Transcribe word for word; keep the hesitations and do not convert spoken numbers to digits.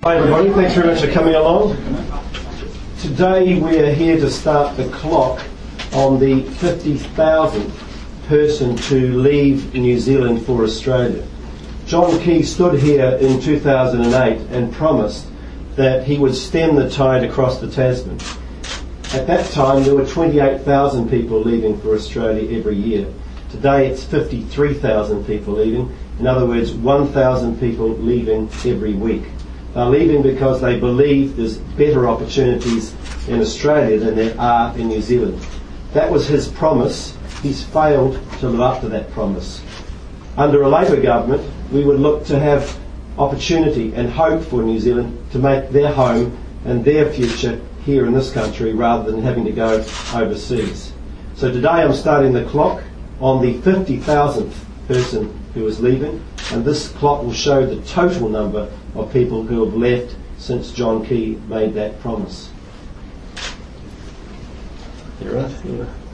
Hi everybody, thanks very much for coming along. Today we are here to start the clock on the fifty thousandth person to leave New Zealand for Australia. John Key stood here in two thousand eight and promised that he would stem the tide across the Tasman. At that time there were twenty-eight thousand people leaving for Australia every year. Today it's fifty-three thousand people leaving. In other words, one thousand people leaving every week. They're leaving because they believe there's better opportunities in Australia than there are in New Zealand. That was his promise. He's failed to live up to that promise. Under a Labour government, we would look to have opportunity and hope for New Zealand to make their home and their future here in this country rather than having to go overseas. So today I'm starting the clock on the fifty thousandth person who is leaving, and this clock will show the total number of people who have left since John Key made that promise. You're right. Yeah.